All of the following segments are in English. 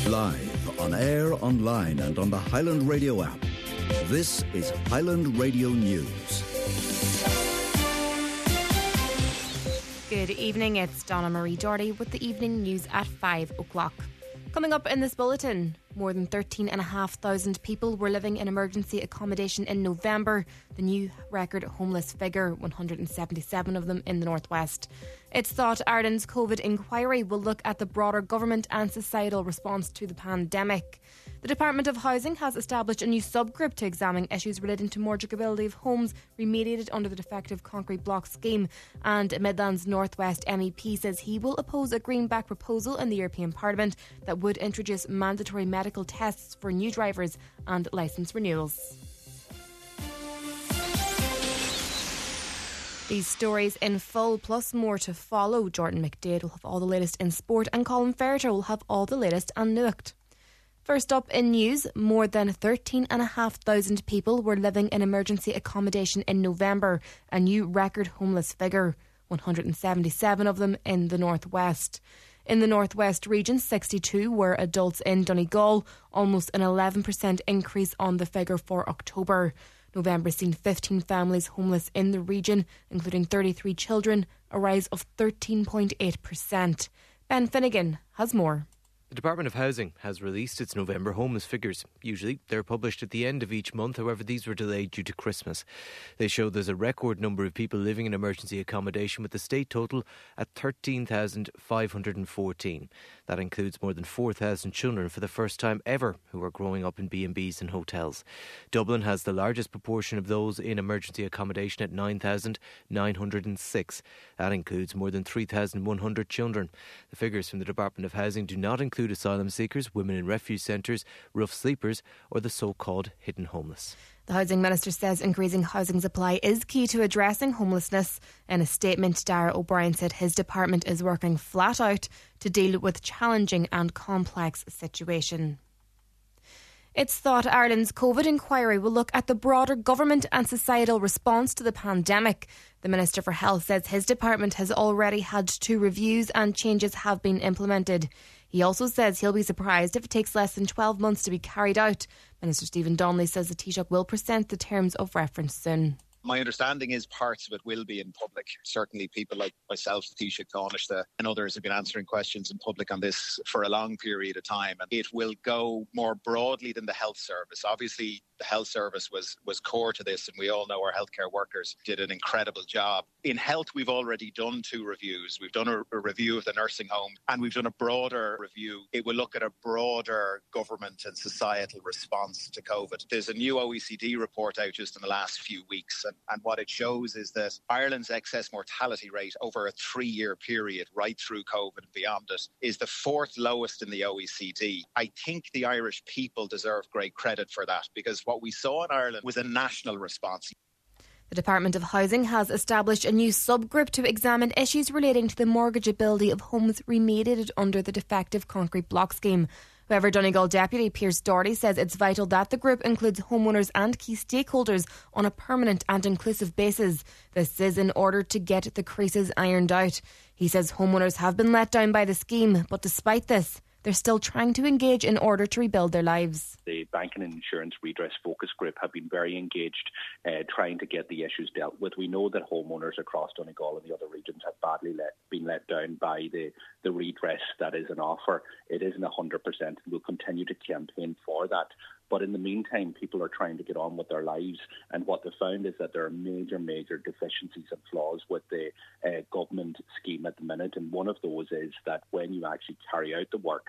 Live, on air, online and on the Highland Radio app. This is Highland Radio News. Good evening, it's Donna Marie Doherty with the evening news at 5 o'clock. Coming up in this bulletin, more than 13,500 people were living in emergency accommodation in November, the new record homeless figure, 177 of them in the northwest. It's thought Ireland's COVID inquiry will look at the broader government and societal response to the pandemic. The Department of Housing has established a new subgroup to examine issues relating to mortgageability of homes remediated under the defective concrete block scheme. And Midlands North West MEP says he will oppose a Greenback proposal in the European Parliament that would introduce mandatory medical tests for new drivers and licence renewals. These stories in full, plus more to follow. Jordan McDade will have all the latest in sport and Colin Ferreter will have all the latest and newest. First up in news, more than 13,500 people were living in emergency accommodation in November, a new record homeless figure, 177 of them in the northwest. In the northwest region, 62 were adults in Donegal, almost an 11% increase on the figure for October. November seen 15 families homeless in the region, including 33 children, a rise of 13.8%. Ben Finnegan has more. The Department of Housing has released its November homeless figures. Usually they're published at the end of each month, however these were delayed due to Christmas. They show there's a record number of people living in emergency accommodation, with the state total at 13,514. That includes more than 4,000 children for the first time ever who are growing up in B&Bs and hotels. Dublin has the largest proportion of those in emergency accommodation at 9,906. That includes more than 3,100 children. The figures from the Department of Housing do not include asylum seekers, women in refuge centres, rough sleepers or the so-called hidden homeless. The Housing Minister says increasing housing supply is key to addressing homelessness. In a statement, Darragh O'Brien said his department is working flat out to deal with challenging and complex situation. It's thought Ireland's COVID inquiry will look at the broader government and societal response to the pandemic. The Minister for Health says his department has already had 2 reviews and changes have been implemented. He also says he'll be surprised if it takes less than 12 months to be carried out. Minister Stephen Donnelly says the Taoiseach will present the terms of reference soon. My understanding is parts of it will be in public. Certainly people like myself, Taoiseach Taoiseach and others have been answering questions in public on this for a long period of time. And it will go more broadly than the health service. Obviously, the health service was core to this, and we all know our healthcare workers did an incredible job. In health, we've already done 2 reviews. We've done a review of the nursing home, and we've done a broader review. It will look at a broader government and societal response to COVID. There's a new OECD report out just in the last few weeks, and what it shows is that Ireland's excess mortality rate over a 3-year period, right through COVID and beyond it, is the 4th lowest in the OECD. I think the Irish people deserve great credit for that, because what we saw in Ireland was a national response. The Department of Housing has established a new subgroup to examine issues relating to the mortgageability of homes remediated under the defective concrete block scheme. However, Donegal Deputy Pearse Doherty says it's vital that the group includes homeowners and key stakeholders on a permanent and inclusive basis. This is in order to get the creases ironed out. He says homeowners have been let down by the scheme, but despite this, they're still trying to engage in order to rebuild their lives. The Banking and Insurance Redress Focus Group have been very engaged trying to get the issues dealt with. We know that homeowners across Donegal and the other regions have badly been let down by the redress that is an offer. It isn't 100%, and we'll continue to campaign for that. But in the meantime, people are trying to get on with their lives. And what they found is that there are major deficiencies and flaws with the government scheme at the minute. And one of those is that when you actually carry out the work,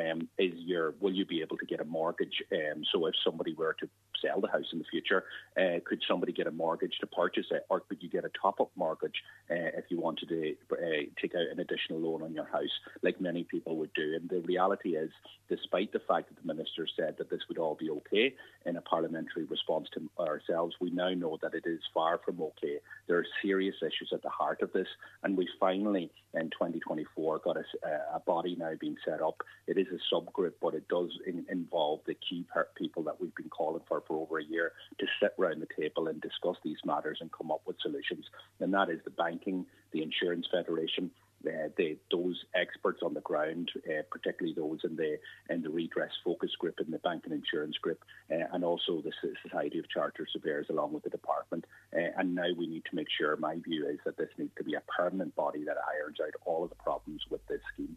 will you be able to get a mortgage? So if somebody were to sell the house in the future, could somebody get a mortgage to purchase it? Or could you get a top-up mortgage if you wanted to take out an additional loan on your house, like many people would do? And the reality is, despite the fact that the Minister said that this would all be okay in a parliamentary response to ourselves, we now know that it is far from okay. There are serious issues at the heart of this, and we finally, in 2024, got a body now being set up. It is a subgroup, but it does involve the key people that we've been calling for over a year to sit around the table and discuss these matters and come up with solutions. And that is the Banking, the Insurance Federation, those experts on the ground, particularly those in the redress focus group, in the bank and insurance group, and also the Society of Chartered Surveyors along with the department. And now we need to make sure, my view is that this needs to be a permanent body that irons out all of the problems with this scheme.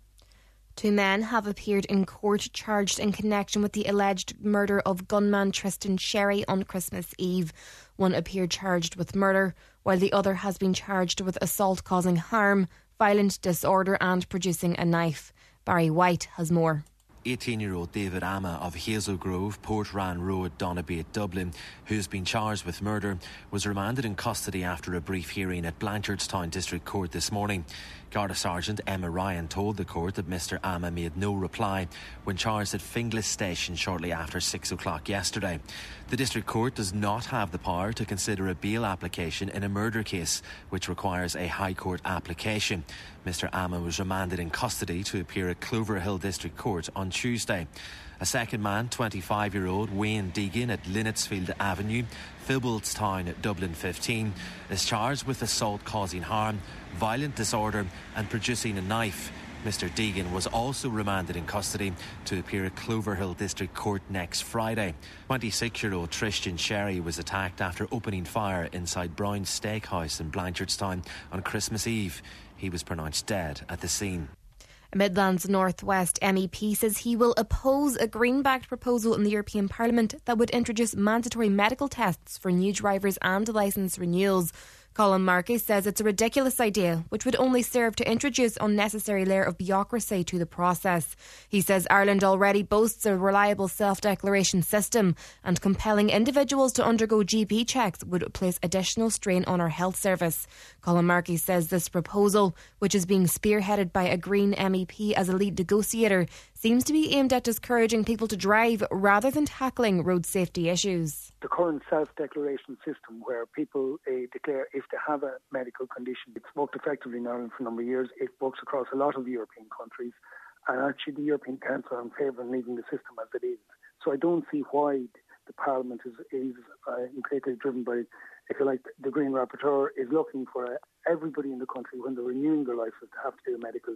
2 men have appeared in court charged in connection with the alleged murder of gunman Tristan Sherry on Christmas Eve. One appeared charged with murder, while the other has been charged with assault causing harm, violent disorder and producing a knife. Barry White has more. 18-year-old David Ama of Hazelgrove, Portran Road, Donabate, Dublin, who's been charged with murder, was remanded in custody after a brief hearing at Blanchardstown District Court this morning. Garda Sergeant Emma Ryan told the court that Mr Ama made no reply when charged at Finglas Station shortly after 6 o'clock yesterday. The District Court does not have the power to consider a bail application in a murder case, which requires a High Court application. Mr Ama was remanded in custody to appear at Cloverhill District Court on Tuesday. A second man, 25-year-old Wayne Deegan at Linnetsfield Avenue, Fibblestown, Dublin 15, is charged with assault causing harm, violent disorder and producing a knife. Mr Deegan was also remanded in custody to appear at Cloverhill District Court next Friday. 26-year-old Tristan Sherry was attacked after opening fire inside Brown's Steakhouse in Blanchardstown on Christmas Eve. He was pronounced dead at the scene. A Midlands North West MEP says he will oppose a Green-backed proposal in the European Parliament that would introduce mandatory medical tests for new drivers and licence renewals. Colin Markey says it's a ridiculous idea which would only serve to introduce unnecessary layer of bureaucracy to the process. He says Ireland already boasts a reliable self-declaration system and compelling individuals to undergo GP checks would place additional strain on our health service. Colin Markey says this proposal, which is being spearheaded by a Green MEP as a lead negotiator, seems to be aimed at discouraging people to drive rather than tackling road safety issues. The current self-declaration system where people declare if they have a medical condition. It's worked effectively in Ireland for a number of years. It works across a lot of European countries, and actually the European Council are in favour of leaving the system as it is. So I don't see why the Parliament is completely driven by, if you like, the Green Rapporteur is looking for everybody in the country when they're renewing their license to have to do a medical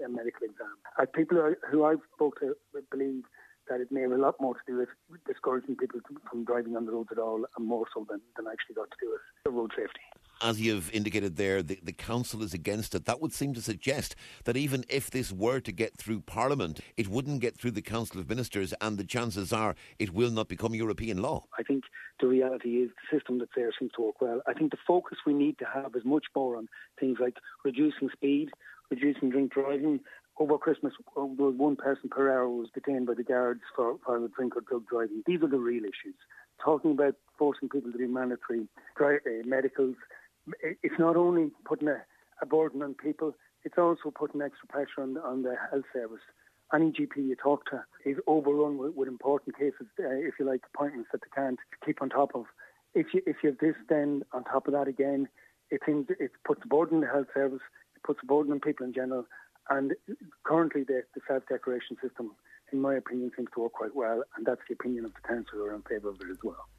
exam. People who I've spoke to believe that it may have a lot more to do with discouraging people from driving on the roads at all, and more so than actually got to do with road safety. As you've indicated there, the Council is against it. That would seem to suggest that even if this were to get through Parliament, it wouldn't get through the Council of Ministers, and the chances are it will not become European law. I think the reality is the system that's there seems to work well. I think the focus we need to have is much more on things like reducing speed, reducing drink driving. Over Christmas, one person per hour was detained by the guards for drink or drug driving. These are the real issues. Talking about forcing people to do mandatory medicals, it's not only putting a burden on people, it's also putting extra pressure on the health service. Any GP you talk to is overrun with important cases, if you like, appointments that they can't keep on top of. If you have this, then on top of that again, it puts a burden on the health service, it puts a burden on people in general. And currently the self-declaration system, in my opinion, seems to work quite well, and that's the opinion of the council who are in favour of it as well.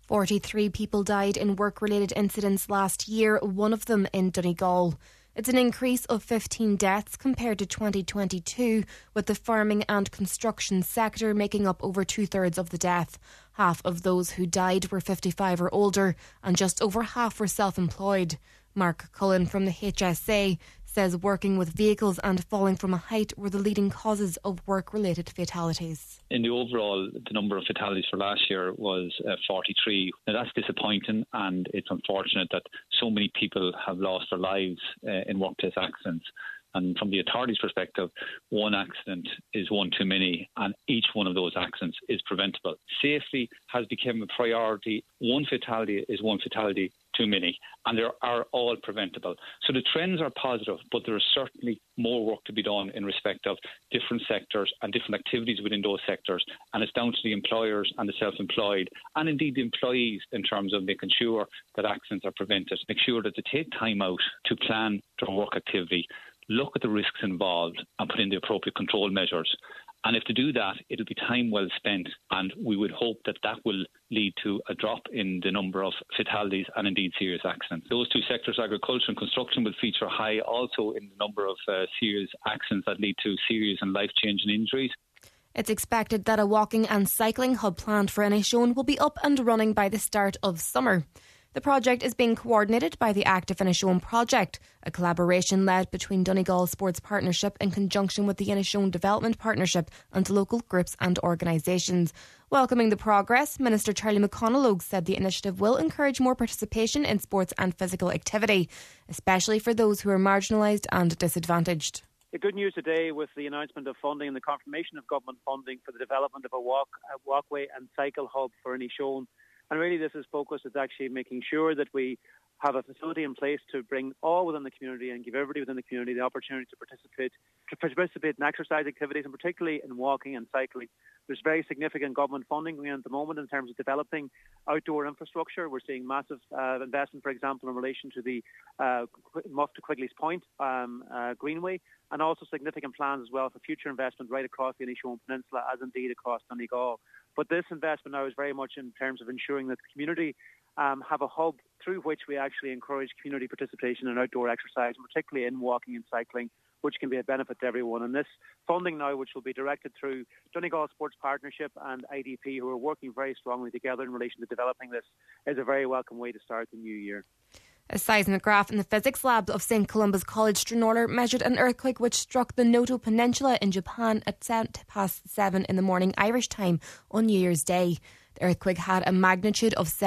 43 people died in work-related incidents last year, one of them in Donegal. It's an increase of 15 deaths compared to 2022, with the farming and construction sector making up over 2/3 of the death. Half of those who died were 55 or older, and just over half were self-employed. Mark Cullen from the HSA says working with vehicles and falling from a height were the leading causes of work-related fatalities. In the overall, the number of fatalities for last year was 43. Now that's disappointing, and it's unfortunate that so many people have lost their lives in workplace accidents. And from the authority's perspective, one accident is one too many, and each one of those accidents is preventable. Safety has become a priority. One fatality is one fatality too many, and they are all preventable. So the trends are positive, but there is certainly more work to be done in respect of different sectors and different activities within those sectors. And it's down to the employers and the self-employed, and indeed the employees, in terms of making sure that accidents are prevented, make sure that they take time out to plan their work activity, look at the risks involved and put in the appropriate control measures. And if to do that, it'll be time well spent. And we would hope that that will lead to a drop in the number of fatalities and indeed serious accidents. Those two sectors, agriculture and construction, will feature high also in the number of serious accidents that lead to serious and life-changing injuries. It's expected that a walking and cycling hub planned for Inishowen will be up and running by the start of summer. The project is being coordinated by the Active Inishowen project, a collaboration led between Donegal Sports Partnership in conjunction with the Inishowen Development Partnership and local groups and organisations. Welcoming the progress, Minister Charlie McConalogue said the initiative will encourage more participation in sports and physical activity, especially for those who are marginalised and disadvantaged. The good news today with the announcement of funding and the confirmation of government funding for the development of a walkway and cycle hub for Inishowen. And really this is focused is actually making sure that we have a facility in place to bring all within the community and give everybody within the community the opportunity to participate in exercise activities, and particularly in walking and cycling. There's very significant government funding going on at the moment in terms of developing outdoor infrastructure. We're seeing massive investment, for example, in relation to the Muff to Quigley's Point Greenway, and also significant plans as well for future investment right across the Inishowen Peninsula, as indeed across Donegal. But this investment now is very much in terms of ensuring that the community have a hub through which we actually encourage community participation in outdoor exercise, and particularly in walking and cycling, which can be a benefit to everyone. And this funding now, which will be directed through Donegal Sports Partnership and IDP, who are working very strongly together in relation to developing this, is a very welcome way to start the new year. A seismograph in the physics lab of St Columba's College Stranraer measured an earthquake which struck the Noto Peninsula in Japan at 7:07 in the morning Irish time on New Year's Day. The earthquake had a magnitude of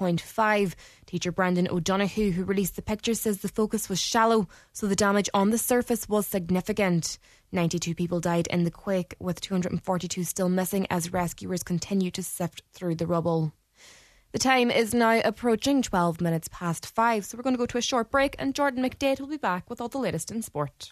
7.5. Teacher Brendan O'Donoghue, who released the pictures, says the focus was shallow, so the damage on the surface was significant. 92 people died in the quake, with 242 still missing as rescuers continue to sift through the rubble. The time is now approaching 12 minutes past 5, so we're going to go to a short break, and Jordan McDade will be back with all the latest in sport.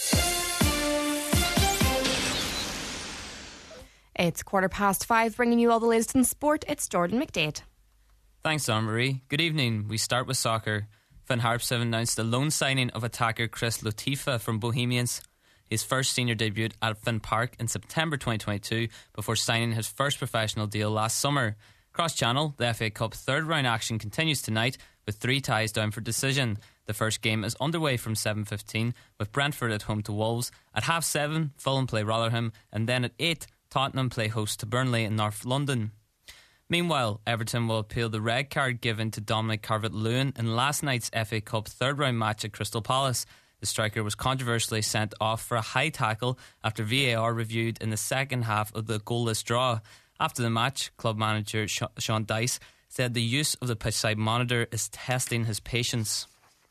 It's 5:15, bringing you all the latest in sport. It's Jordan McDade. Thanks, Anne-Marie. Good evening. We start with soccer. Finn Harps have announced the loan signing of attacker Chris Latifa from Bohemians. His first senior debut at Finn Park in September 2022 before signing his first professional deal last summer. Cross-channel, the FA Cup third-round action continues tonight with 3 ties down for decision. The first game is underway from 7:15 with Brentford at home to Wolves. At 7:30, Fulham play Rotherham, and then at 8, Tottenham play host to Burnley in North London. Meanwhile, Everton will appeal the red card given to Dominic Calvert-Lewin in last night's FA Cup third-round match at Crystal Palace. The striker was controversially sent off for a high tackle after VAR reviewed in the second half of the goalless draw. After the match, club manager Sean Dyche said the use of the pitchside monitor is testing his patience.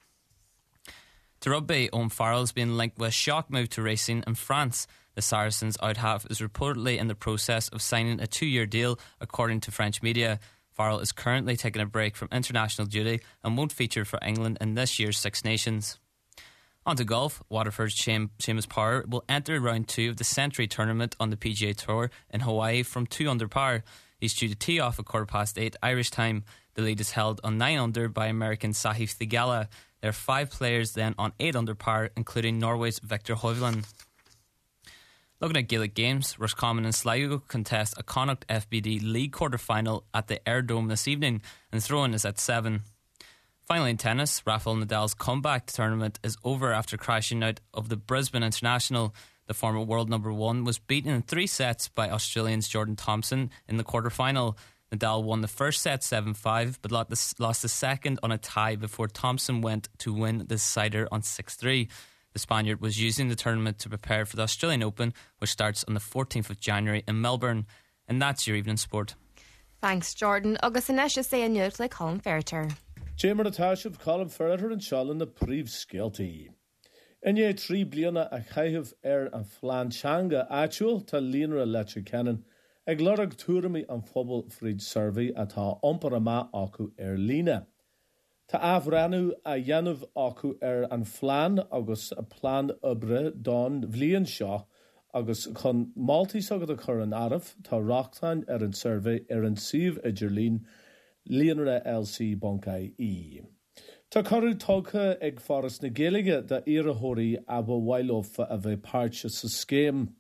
To rugby, Owen Farrell has been linked with a shock move to Racing in France. The Saracens out-half is reportedly in the process of signing a 2-year deal, according to French media. Farrell is currently taking a break from international duty and won't feature for England in this year's Six Nations. On to golf. Waterford's Seamus Power will enter round 2 of the Century Tournament on the PGA Tour in Hawaii from 2 under par. He's due to tee off at 8:15 Irish time. The lead is held on 9 under by American Sahith Theegala. There are 5 players then on 8 under par, including Norway's Victor Hovland. Looking at Gaelic games, Roscommon and Sligo contest a Connacht FBD League quarter-final at the Air Dome this evening, and throw-in is at 7. Finally in tennis, Rafael Nadal's comeback tournament is over after crashing out of the Brisbane International. The former world number 1 was beaten in 3 sets by Australian's Jordan Thompson in the quarter-final. Nadal won the first set 7-5, but lost the second on a tie before Thompson went to win the decider on 6-3. The Spaniard was using the tournament to prepare for the Australian Open, which starts on the 14th of January in Melbourne. And that's your evening sport. Thanks, Jordan. Agus Anesha say a note like Colin Ferreter. Jamer Natasha Colin Ferreter and Sean the Príomh Scialtaí. Inné 3 bliana a chaitheamh an Flanchanga actual tá líonra leite kennen ag lorag túrami an phobal fríd survey atá omparama acu líne. Tá afranú a dhéanamh acu an Flan agus a plán obre don bhliain seo agus chun Maltís agad a chur an araf tá rachtain an survey an siomh idirlín líonra LC Boncaí E. Tá choú tócha ag Forras na Gaeilge de iarthóirí Abba Wailofa a bheith páirte sa scéim.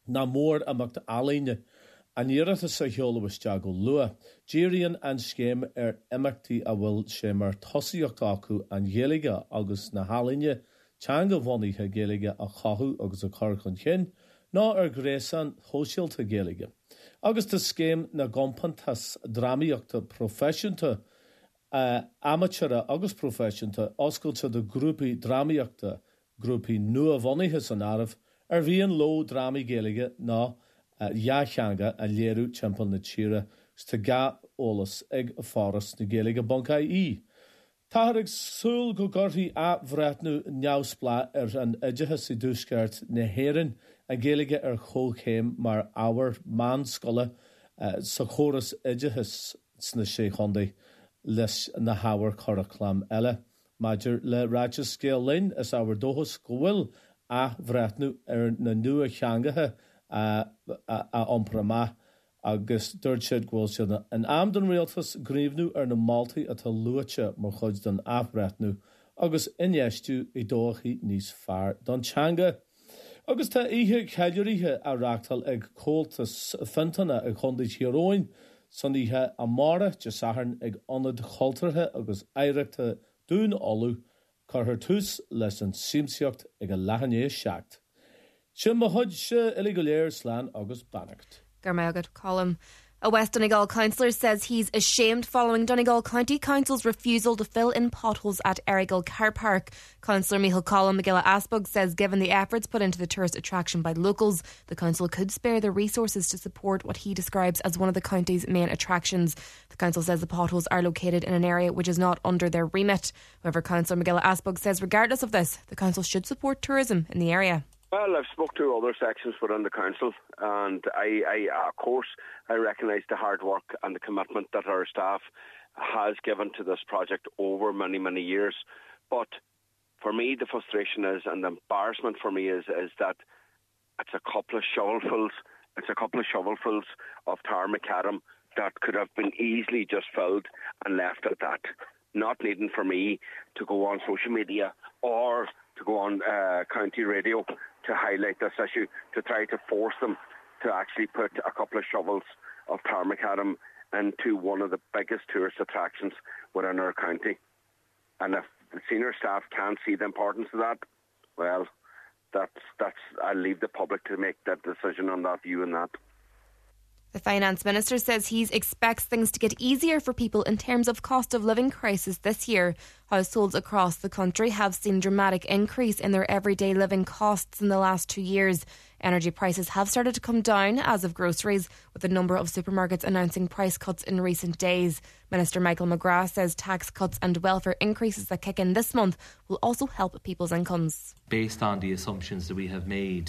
na mór amach alíne an iarata sa heolawiste go lua. Díríonn an scéim imachtaí a bhfuil sé mar tosaíocht acu an ghéalaige agus na halíne teanga bhoníthe géalaige a chathú agus a chur chun chin, ná gréasan hóisialta géalaige. Agus tá scéim na gompantas drámaíochta profisiúnta amateure agus profisiúnta oscailte de grúpaí drámaíochta grúpaí nua bhoníthe san áireamh bhíonn ló drámaí géalaige ná Jaachanga a léirú timpeall na tíre sta ga ólas ag a fáras na géalaige Buncaí. Tá ag súil go gortaí a bhreatnú neamhsplá an idethe sa dúsceart na héireann a géalaige chóchéim mar ábhar man scoile sa chóras idethe sna sé chundaí leis na hábhar chorachlam eile. Maidir le ráide scéal linn is ábhar dóchas go bhfuil a bhreatnú na nua cheangathe a omprama agus dúirt siad ghfuil siad an amdan réaltas gríomhnú na Maltaí atá luaite mar chuid don afbreatnú agus inéistú I dóchaí níos fearr don teanga. Agus tá ihe ceidiríthe a reachtal ag cóiltas fintanna ag chundaí tíróin san ihe a mára de saharn ag anad choltarthe agus éireachta dún olú chuthar tús leis an símseocht ag a lehanné seacht. Sin mo chuid se go léir slán agus bannacht. Garmagad column. A West Donegal councillor says he's ashamed following Donegal County Council's refusal to fill in potholes at Errigal Car Park. Councillor Michael Collum McGilla Aspug says given the efforts put into the tourist attraction by locals, the council could spare the resources to support what he describes as one of the county's main attractions. The council says the potholes are located in an area which is not under their remit. However, Councillor McGilla Aspug says regardless of this, the council should support tourism in the area. Well, I've spoke to other sections within the council, and I of course, I recognise the hard work and the commitment that our staff has given to this project over many, many years. But for me, the frustration is, and the embarrassment for me is that it's a couple of shovelfuls of tar macadam that could have been easily just filled and left at that. Not needing for me to go on social media or to go on county radio to highlight this issue, to try to force them to actually put a couple of shovels of tar macadam into one of the biggest tourist attractions within our county. And if the senior staff can't see the importance of that, well, that's I'll leave the public to make that decision on that view and that. The Finance Minister says he expects things to get easier for people in terms of cost of living crisis this year. Households across the country have seen dramatic increase in their everyday living costs in the last 2 years. Energy prices have started to come down, as of groceries, with a number of supermarkets announcing price cuts in recent days. Minister Michael McGrath says tax cuts and welfare increases that kick in this month will also help people's incomes. Based on the assumptions that we have made,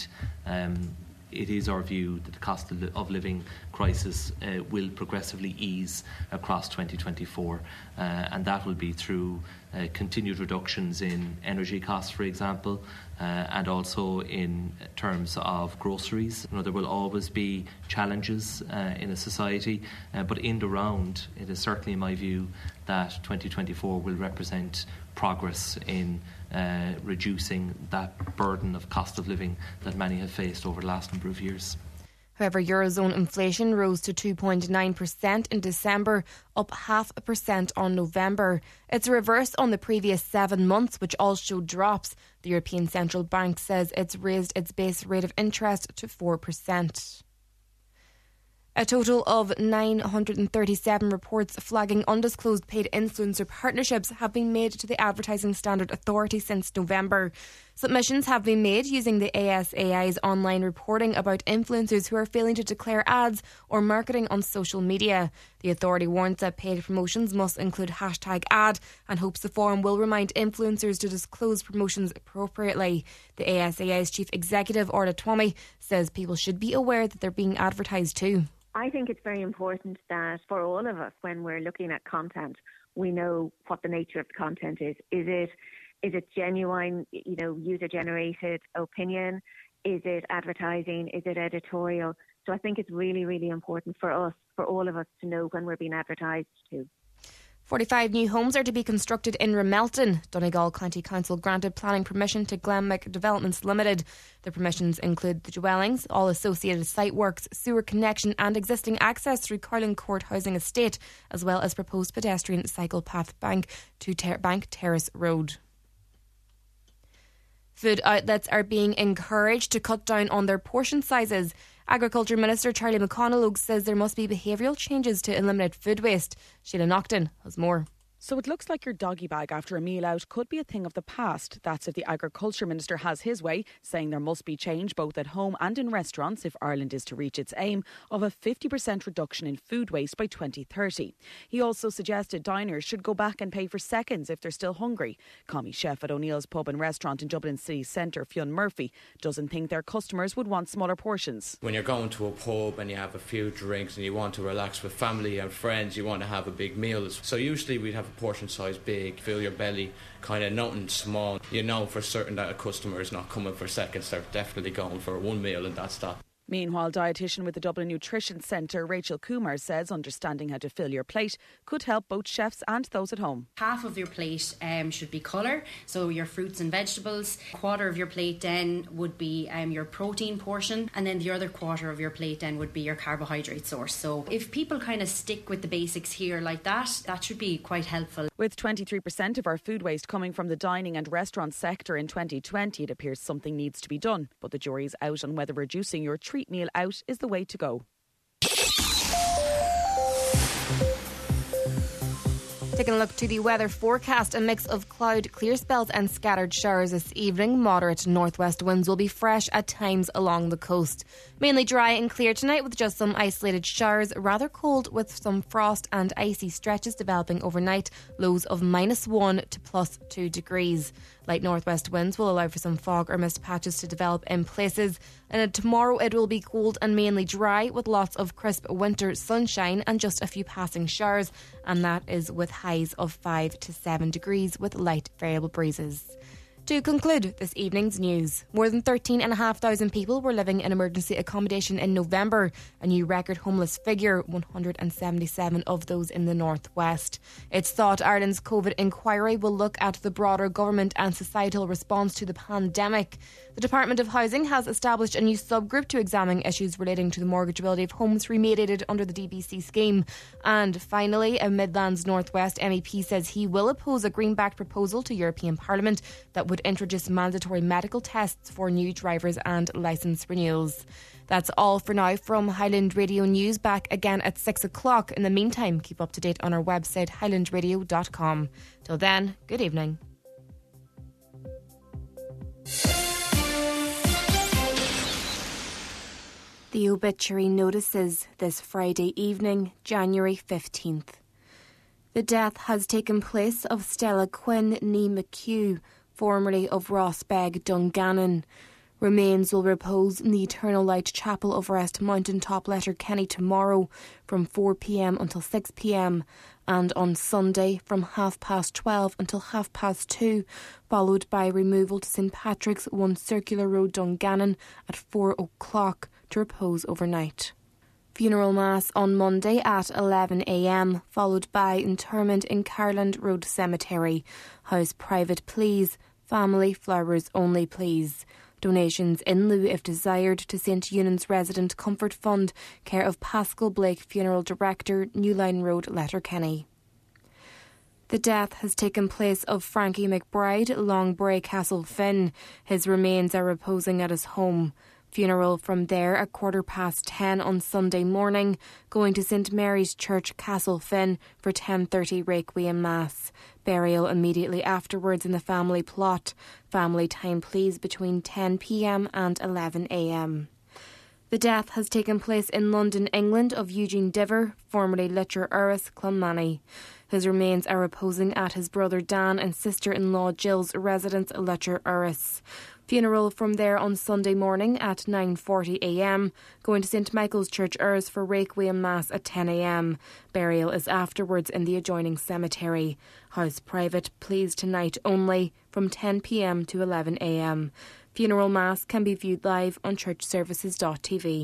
it is our view that the cost of living crisis will progressively ease across 2024, and that will be through continued reductions in energy costs, for example, and also in terms of groceries. You know, there will always be challenges in a society, but in the round, it is certainly my view that 2024 will represent progress in reducing that burden of cost of living that many have faced over the last number of years. However, Eurozone inflation rose to 2.9% in December, up 0.5% on November. It's a reverse on the previous 7 months, which all showed drops. The European Central Bank says it's raised its base rate of interest to 4%. A total of 937 reports flagging undisclosed paid influencer partnerships have been made to the Advertising Standard Authority since November. Submissions have been made using the ASAI's online reporting about influencers who are failing to declare ads or marketing on social media. The authority warns that paid promotions must include #ad and hopes the forum will remind influencers to disclose promotions appropriately. The ASAI's Chief Executive, Orla Twomey, says people should be aware that they're being advertised too. I think it's very important that for all of us, when we're looking at content, we know what the nature of the content is. Is it genuine, user-generated opinion? Is it advertising? Is it editorial? So I think it's really, really important for us, for all of us, to know when we're being advertised to. 45 new homes are to be constructed in Ramelton. Donegal County Council granted planning permission to Glenmick Developments Limited. The permissions include the dwellings, all associated site works, sewer connection and existing access through Carlin Court Housing Estate, as well as proposed pedestrian cycle path bank to Bank Terrace Road. Food outlets are being encouraged to cut down on their portion sizes. Agriculture Minister Charlie McConalogue says there must be behavioural changes to eliminate food waste. Sheila Naughton has more. So it looks like your doggy bag after a meal out could be a thing of the past. That's if the Agriculture Minister has his way, saying there must be change both at home and in restaurants if Ireland is to reach its aim of a 50% reduction in food waste by 2030. He also suggested diners should go back and pay for seconds if they're still hungry. Commie chef at O'Neill's Pub and Restaurant in Dublin City Centre, Fionn Murphy, doesn't think their customers would want smaller portions. When you're going to a pub and you have a few drinks and you want to relax with family and friends, you want to have a big meal. So usually we'd have a portion size big, fill your belly, kind of nothing small. You know for certain that a customer is not coming for seconds, they're definitely going for one meal and that's that. Meanwhile, dietitian with the Dublin Nutrition Centre, Rachel Kumar, says understanding how to fill your plate could help both chefs and those at home. Half of your plate should be colour, so your fruits and vegetables. A quarter of your plate then would be your protein portion, and then the other quarter of your plate then would be your carbohydrate source. So if people kind of stick with the basics here like that, that should be quite helpful. With 23% of our food waste coming from the dining and restaurant sector in 2020, it appears something needs to be done. But the jury's out on whether reducing your treat meal out is the way to go. Taking a look to the weather forecast, a mix of cloud, clear spells and scattered showers this evening. Moderate northwest winds will be fresh at times along the coast. Mainly dry and clear tonight with just some isolated showers. Rather cold with some frost and icy stretches developing overnight. Lows of -1 to +2 degrees. Light northwest winds will allow for some fog or mist patches to develop in places. And tomorrow it will be cold and mainly dry with lots of crisp winter sunshine and just a few passing showers. And that is with highs of 5 to 7 degrees with light variable breezes. To conclude this evening's news, more than 13,500 people were living in emergency accommodation in November, a new record homeless figure, 177 of those in the northwest. It's thought Ireland's COVID inquiry will look at the broader government and societal response to the pandemic. The Department of Housing has established a new subgroup to examine issues relating to the mortgageability of homes remediated under the DBC scheme. And finally, a Midlands Northwest MEP says he will oppose a Greenback proposal to European Parliament that would introduce mandatory medical tests for new drivers and licence renewals. That's all for now from Highland Radio News. Back again at 6 o'clock. In the meantime, keep up to date on our website highlandradio.com. Till then, good evening. The obituary notices this Friday evening, January 15th. The death has taken place of Stella Quinn Nee McHugh, formerly of Rossbeg, Dungannon. Remains will repose in the Eternal Light Chapel of Rest Mountaintop, Letterkenny tomorrow from 4 p.m. until 6 p.m. and on Sunday from 12:30 until 2:30, followed by removal to St Patrick's, 1 Circular Road, Dungannon at 4 o'clock to repose overnight. Funeral Mass on Monday at 11 a.m, followed by interment in Carland Road Cemetery. House private please, family flowers only please. Donations in lieu if desired to St Eunan's Resident Comfort Fund, care of Pascal Blake Funeral Director, New Line Road, Letterkenny. The death has taken place of Frankie McBride, Longbray, Castlefin. His remains are reposing at his home. Funeral from there at 10:15 on Sunday morning, going to St Mary's Church, Castlefin for 10:30 Requiem Mass. Burial immediately afterwards in the family plot. Family time please between 10 p.m. and 11 a.m. The death has taken place in London, England, of Eugene Diver, formerly Litcher Uris, Clonmany. His remains are reposing at his brother Dan and sister-in-law Jill's residence, Litcher Uris. Funeral from there on Sunday morning at 9:40 a.m, going to St Michael's Church, Urs for Requiem Mass at 10 a.m. Burial is afterwards in the adjoining cemetery. House private please tonight only from 10 p.m. to 11 a.m. Funeral Mass can be viewed live on churchservices.tv.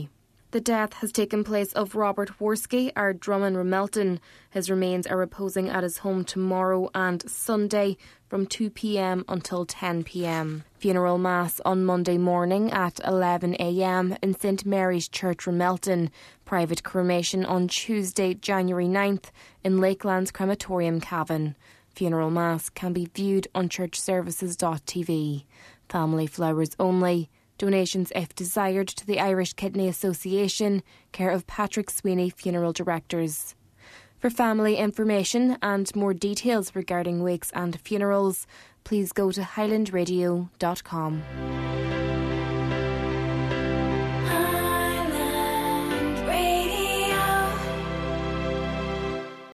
The death has taken place of Robert Worski, our drum in Ramelton. His remains are reposing at his home tomorrow and Sunday from 2 p.m. until 10 p.m. Funeral Mass on Monday morning at 11 a.m. in St Mary's Church, Ramelton. Private cremation on Tuesday, January 9th in Lakelands Crematorium, Cavan. Funeral Mass can be viewed on churchservices.tv. Family flowers only. Donations, if desired, to the Irish Kidney Association, care of Patrick Sweeney Funeral Directors. For family information and more details regarding wakes and funerals, please go to highlandradio.com.